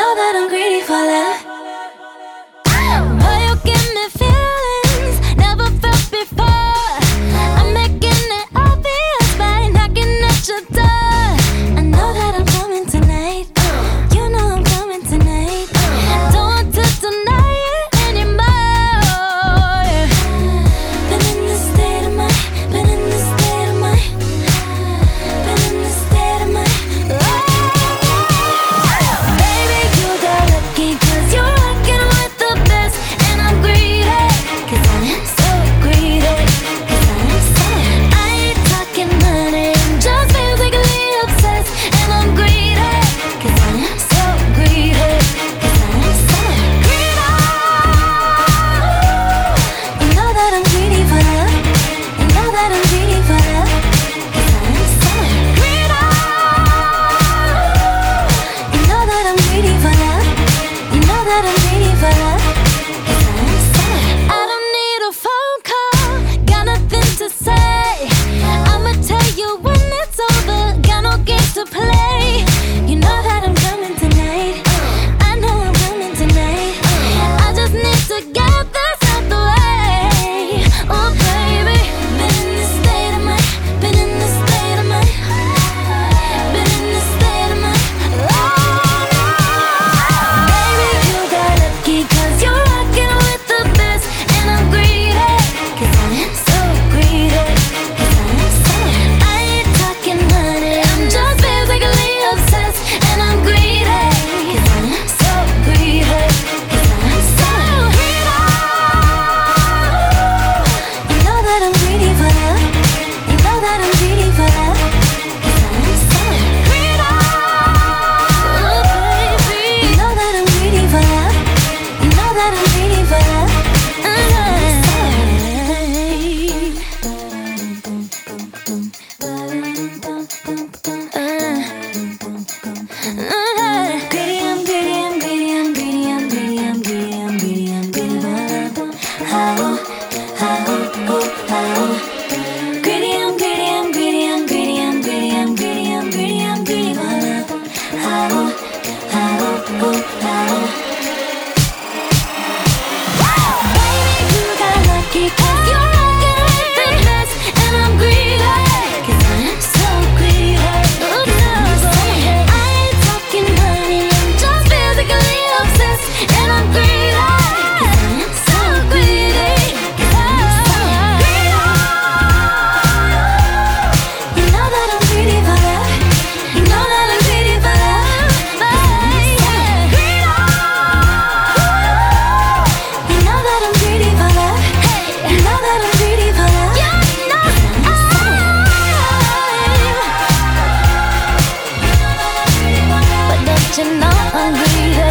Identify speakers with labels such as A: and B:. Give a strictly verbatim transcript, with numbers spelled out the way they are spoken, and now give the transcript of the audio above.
A: know that I'm greedy for love. Oh, you give me feelings never felt before. I'm making it obvious by knocking at your door. I know that I'm coming tonight. You know I'm coming tonight. Don't want to deny it anymore. Been in this state of mind. Been in this state of mind. Been in this state of mind. Baby, you got lucky 'cause you're rocking with the best. And I'm greedy 'cause I am so greedy. 'Cause I am so I ain't talking money, I'm just physically obsessed. And I'm greedy 'cause I am so greedy. 'Cause I am so greedy. You know that I'm greedy for love. You know that I'm greedy for love. 'Cause I am so greedy. You know that I'm greedy for love. You know that I'm greedy for love. 'Cause I am so I don't need a phone call, got nothing to say. I'ma tell you when it's over, got no games to play. You know that I'm coming tonight. I know I'm coming tonight. I just need to get this out the way. Oh baby, been in this state of mind. Been in this state of mind. Been in this state of mind. Oh no. Baby, you got lucky 'cause you're rocking with the best. And I'm greedy 'cause I am so greedy. 'Cause I am so I ain't talking money, I'm just physically obsessed. And I'm greedy 'cause I am so greedy. 'Cause I am so greedy. You know that I'm greedy for love. You know that I'm greedy for love. 'Cause I am so greedy. Oh baby, you know that I'm greedy for love. You know that I'm greedy for love. Greedy, I'm greedy, I'm greedy, I'm greedy, I'm greedy, I'm greedy, I'm greedy, I'm greedy for love. Oh, oh, oh, oh. Greedy, I'm greedy, I'm greedy, I'm greedy, I'm greedy, I'm greedy, I'm greedy, I'm greedy for love. Oh, oh, oh, oh. Baby, you got lucky 'cause you're rocking with the best. And I'm greedy 'cause I am so greedy. 'Cause I'm so I ain't talking money, I'm just physically obsessed. And I'm greedy 'cause I am so greedy. 'Cause I'm so greedy. You know that I'm greedy for love. You know that I'm greedy for love. Yeah. You know that I'm greedy for love. You know that I'm greedy for love. You know I. But don't you know I'm greedy?